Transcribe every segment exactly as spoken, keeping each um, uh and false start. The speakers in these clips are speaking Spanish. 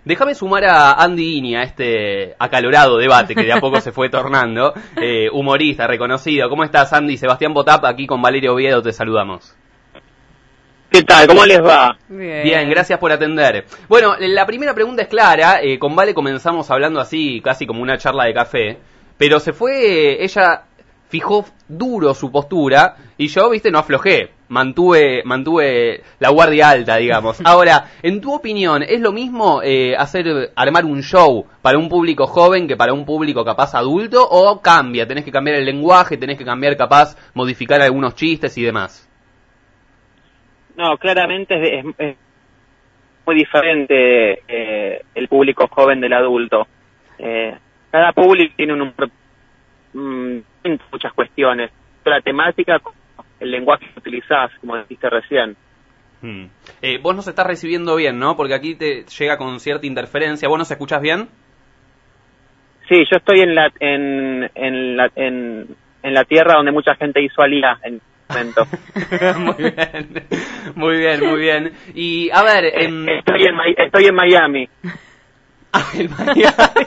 Déjame sumar a Andy Ini a este acalorado debate que de a poco se fue tornando. Eh, humorista, reconocido. ¿Cómo estás, Andy? Sebastián Botap, aquí con Valeria Oviedo, te saludamos. ¿Qué tal? ¿Cómo les va? Bien, Bien gracias por atender. Bueno, la primera pregunta es clara. Eh, con Vale comenzamos hablando así, casi como una charla de café. Pero se fue, ella fijó duro su postura y yo, viste, no aflojé. Mantuve, mantuve la guardia alta, digamos. Ahora, en tu opinión, ¿es lo mismo eh, hacer, armar un show para un público joven que para un público capaz adulto? ¿O cambia? ¿Tenés que cambiar el lenguaje? ¿Tenés que cambiar capaz, modificar algunos chistes y demás? No, claramente es, es, es muy diferente eh, el público joven del adulto. Eh, cada público tiene un, un, muchas cuestiones. La temática, el lenguaje que utilizás, como dijiste recién. Hmm. Eh, vos nos estás recibiendo bien, ¿no? Porque aquí te llega con cierta interferencia. ¿Vos nos escuchás bien? Sí, yo estoy en la en en la en, en la tierra donde mucha gente hizo alía en momento. Muy bien, muy bien, muy bien. Y a ver, en... estoy en estoy en Miami. Ah, en Miami.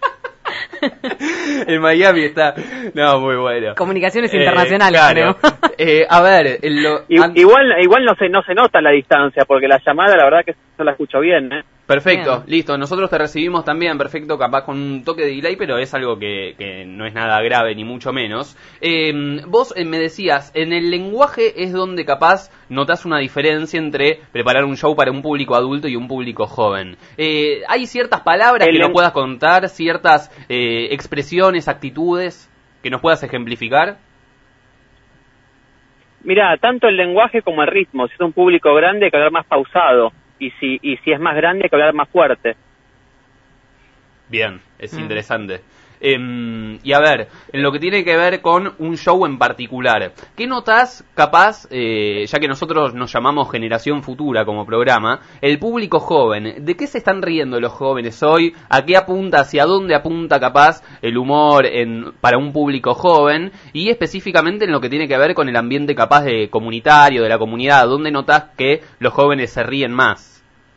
En Miami está. No, muy bueno. Comunicaciones eh, internacionales, claro. creo. Eh, a ver, lo... igual igual no se no se nota la distancia porque la llamada la verdad que yo la escucho bien, ¿eh? Perfecto, Bien. Listo, nosotros te recibimos también, perfecto, capaz con un toque de delay, pero es algo que, que no es nada grave, ni mucho menos. Eh, vos eh, me decías, en el lenguaje es donde capaz notás una diferencia entre preparar un show para un público adulto y un público joven. Eh, ¿Hay ciertas palabras el que nos puedas contar, ciertas eh, expresiones, actitudes que nos puedas ejemplificar? Mirá, tanto el lenguaje como el ritmo. Si es un público grande hay que hablar más pausado. Y si y si es más grande hay que hablar más fuerte. Bien, es Mm. interesante. Eh, y a ver, en lo que tiene que ver con un show en particular, ¿qué notas capaz, eh, ya que nosotros nos llamamos Generación Futura como programa, el público joven? ¿De qué se están riendo los jóvenes hoy? ¿A qué apunta, hacia dónde apunta capaz el humor en, para un público joven? Y específicamente en lo que tiene que ver con el ambiente capaz de comunitario, de la comunidad, ¿dónde notas que los jóvenes se ríen más?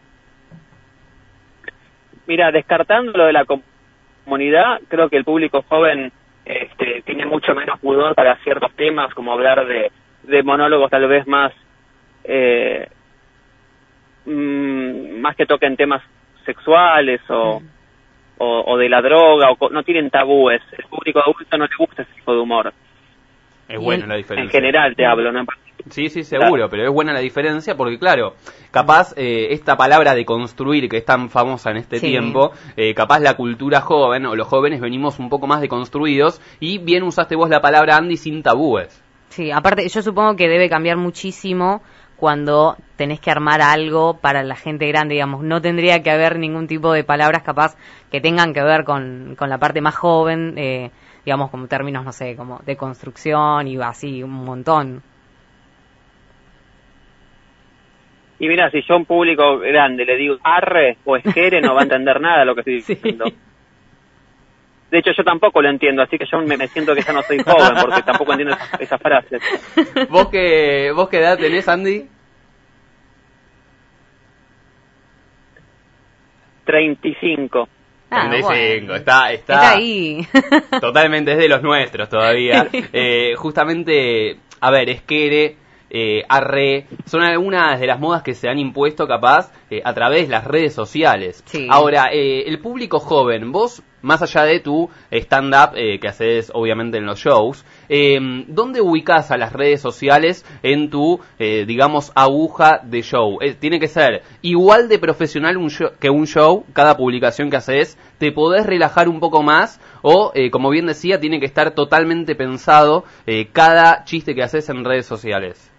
Mira, descartando lo de la comunidad, creo que el público joven este, tiene mucho menos pudor para ciertos temas, como hablar de, de monólogos tal vez más eh, mmm, más que toquen temas sexuales o, mm. o, o de la droga, o no tienen tabúes. El público adulto no le gusta ese tipo de humor. Es buena la diferencia. En general te hablo, ¿no? Sí, sí, seguro, claro. Pero es buena la diferencia porque, claro, capaz eh, esta palabra de construir que es tan famosa en este sí. tiempo, eh, capaz la cultura joven o los jóvenes venimos un poco más deconstruidos y bien usaste vos la palabra, Andy, sin tabúes. Sí, aparte yo supongo que debe cambiar muchísimo cuando tenés que armar algo para la gente grande, digamos. No tendría que haber ningún tipo de palabras capaz que tengan que ver con, con la parte más joven, eh, digamos, como términos, no sé, como de construcción y así, un montón. Y mira, si yo a un público grande le digo arre o esquere, no va a entender nada de lo que estoy diciendo. Sí. De hecho, yo tampoco lo entiendo, así que yo me, me siento que ya no soy joven, porque tampoco entiendo esas, esas frases. ¿Vos qué, ¿Vos qué edad tenés, Andy? treinta y cinco. Ah, treinta y cinco, bueno. está, está, está ahí. Totalmente, es de los nuestros todavía. eh, justamente, a ver, esquere... Eh, arre, son algunas de las modas que se han impuesto capaz eh, a través de las redes sociales. Sí. Ahora, eh, el público joven, vos, más allá de tu stand-up eh, que haces obviamente en los shows, eh, ¿dónde ubicás a las redes sociales en tu, eh, digamos, aguja de show? Eh, tiene que ser igual de profesional un show, que un show, cada publicación que haces, ¿te podés relajar un poco más? O, eh, como bien decía, tiene que estar totalmente pensado eh, cada chiste que haces en redes sociales.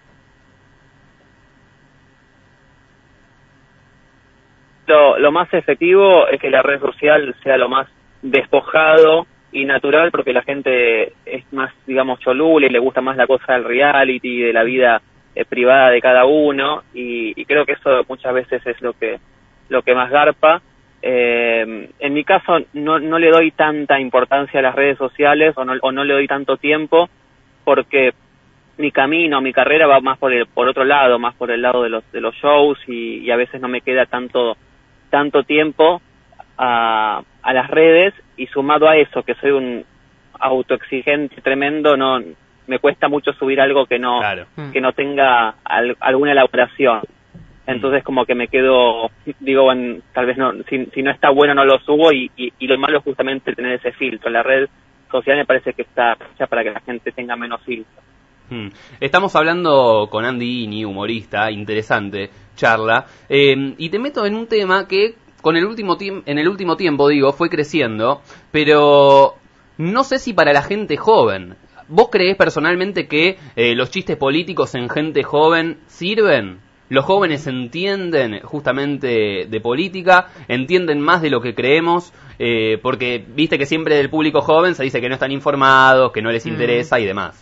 Lo, lo más efectivo es que la red social sea lo más despojado y natural, porque la gente es más, digamos, cholula y le gusta más la cosa del reality, de la vida eh, privada de cada uno, y, y creo que eso muchas veces es lo que lo que más garpa. Eh, en mi caso no, no le doy tanta importancia a las redes sociales o no, o no le doy tanto tiempo, porque mi camino, mi carrera va más por el, por otro lado, más por el lado de los de los shows, y, y a veces no me queda tanto tanto tiempo a, a las redes, y sumado a eso, que soy un autoexigente tremendo, no me cuesta mucho subir algo que no claro. que no tenga al, alguna elaboración. Entonces como que me quedo, digo, bueno, tal vez no, si, si no está bueno no lo subo, y, y, y lo malo es justamente tener ese filtro. La red social me parece que está hecha para que la gente tenga menos filtro. Hmm. Estamos hablando con Andy Ini, humorista, interesante charla, eh, y te meto en un tema que con el último tiemp- en el último tiempo, digo, fue creciendo, pero no sé si para la gente joven. ¿Vos creés personalmente que eh, los chistes políticos en gente joven sirven? ¿Los jóvenes entienden justamente de política? ¿Entienden más de lo que creemos? Eh, porque viste que siempre del público joven se dice que no están informados, que no les interesa mm. y demás.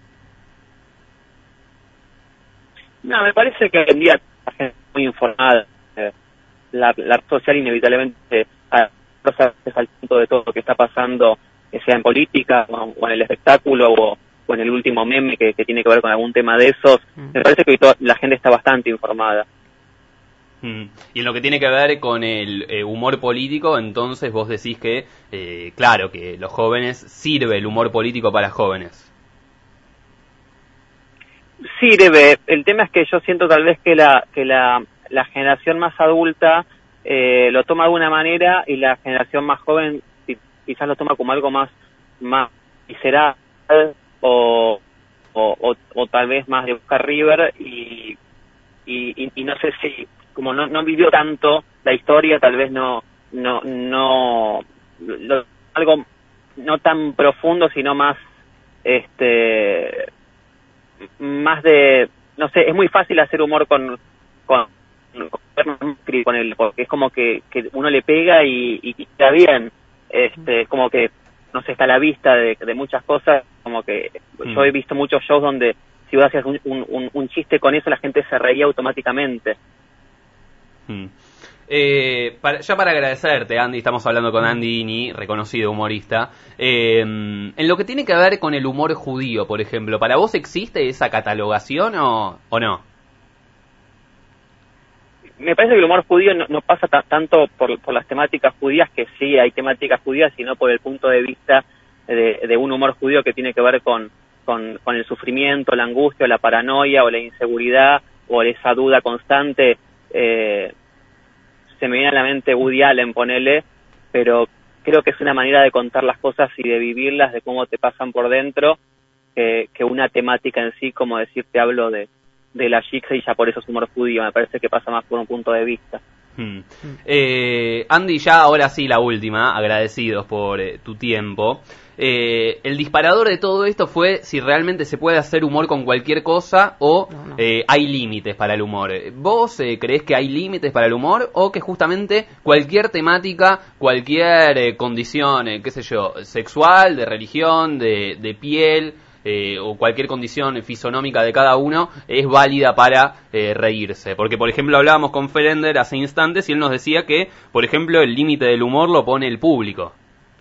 No, me parece que hoy en día la gente es muy informada. Eh, la, la red social inevitablemente está al punto de todo lo que está pasando, que sea en política o, o en el espectáculo o, o en el último meme que, que tiene que ver con algún tema de esos. Mm. Me parece que hoy toda, la gente está bastante informada. Mm. Y en lo que tiene que ver con el eh, humor político, entonces vos decís que, eh, claro, que los jóvenes, sirve el humor político para jóvenes. Sirve. El tema es que yo siento tal vez que la que la, la generación más adulta eh, lo toma de una manera, y la generación más joven quizás lo toma como algo más más visceral o o, o, o tal vez más de Oscar River, y, y, y no sé si como no, no vivió tanto la historia, tal vez no no no lo, algo no tan profundo, sino más este más de, no sé, es muy fácil hacer humor con con, con, con él, porque es como que, que uno le pega y, y queda bien, este, como que, no sé, está a la vista de, de muchas cosas, como que mm. yo he visto muchos shows donde si vos hacías un, un, un chiste con eso, la gente se reía automáticamente. Mm. Eh, para, ya para agradecerte, Andy, estamos hablando con Andy Ini, reconocido humorista, eh, en lo que tiene que ver con el humor judío, por ejemplo, ¿para vos existe esa catalogación o, o no? Me parece que el humor judío no, no pasa t- tanto por, por las temáticas judías, que sí hay temáticas judías, sino por el punto de vista de, de un humor judío que tiene que ver con, con, con el sufrimiento, la angustia, la paranoia o la inseguridad o esa duda constante. eh, se me viene a la mente Woody Allen, ponele, pero creo que es una manera de contar las cosas y de vivirlas, de cómo te pasan por dentro, que, que una temática en sí, como decir, te hablo de, de la Jigsaw y ya por eso es humor judío. Me parece que pasa más por un punto de vista. Hmm. Eh, Andy, ya ahora sí la última, agradecidos por eh, tu tiempo. Eh, el disparador de todo esto fue si realmente se puede hacer humor con cualquier cosa o no, no. Eh, hay límites para el humor. ¿Vos eh, creés que hay límites para el humor o que justamente cualquier temática, cualquier eh, condición, eh, qué sé yo, sexual, de religión, de, de piel... Eh, o cualquier condición fisonómica de cada uno es válida para eh, reírse? Porque, por ejemplo, hablábamos con Ferender hace instantes y él nos decía que, por ejemplo, el límite del humor lo pone el público.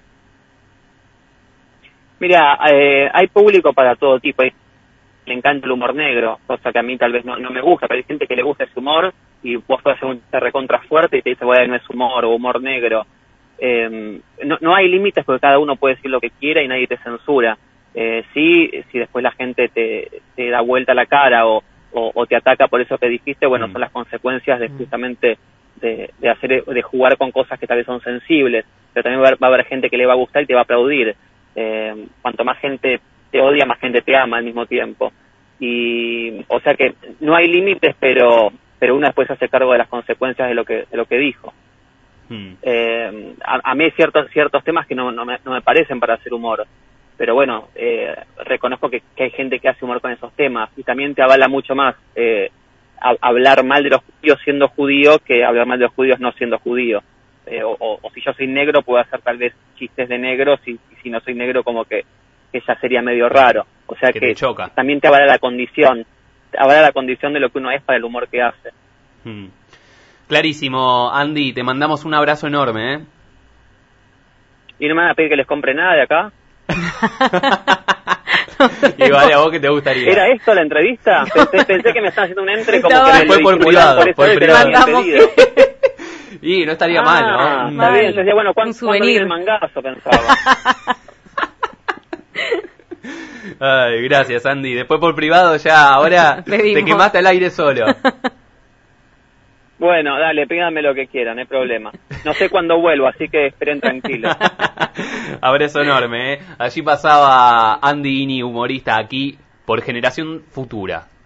Mira, eh, hay público para todo tipo. Le encanta el humor negro, cosa que a mí tal vez no, no me gusta, pero hay gente que le gusta ese humor y vos podés hacer un recontra fuerte y te dice, bueno, no es humor o humor negro. Eh, no, no hay límites porque cada uno puede decir lo que quiera y nadie te censura. Eh, sí, si después la gente te, te da vuelta la cara o, o, o te ataca por eso que dijiste, bueno, mm. son las consecuencias de justamente de, de hacer de jugar con cosas que tal vez son sensibles, pero también va a, va a haber gente que le va a gustar y te va a aplaudir. Eh, cuanto más gente te odia, más gente te ama al mismo tiempo. Y, o sea que no hay límites, pero pero uno después se hace cargo de las consecuencias de lo que de lo que dijo. Mm. Eh, a, a mí hay ciertos ciertos temas que no, no, me, no me parecen para hacer humor. Pero bueno, eh, reconozco que, que hay gente que hace humor con esos temas y también te avala mucho más eh, a, hablar mal de los judíos siendo judío que hablar mal de los judíos no siendo judío. Eh, o, o, o si yo soy negro puedo hacer tal vez chistes de negros y, y si no soy negro como que, que ya sería medio raro. O sea que, que te también te avala la condición, te avala la condición de lo que uno es para el humor que hace. Hmm. Clarísimo, Andy, te mandamos un abrazo enorme. ¿eh? ¿Y no me van a pedir que les compre nada de acá? Y vale, a vos que te gustaría. ¿Era esto la entrevista? Pensé, pensé que me estaban haciendo un entre como no, que me fue por privado, por, por privado. Y no estaría Ah, mal, ¿no? está Mal. bien, yo decía, bueno, ¿cuándo, Un ¿cuándo viene souvenir. el mangazo? Pensaba. Ay, gracias, Andy. Después por privado ya, ahora te Pedimos. quemaste al aire solo. Bueno, dale, pídanme lo que quieran, no hay problema. No sé cuándo vuelvo, así que esperen tranquilos. Abrazo enorme, ¿eh? Allí pasaba Andy Ini, humorista, aquí por Generación Futura.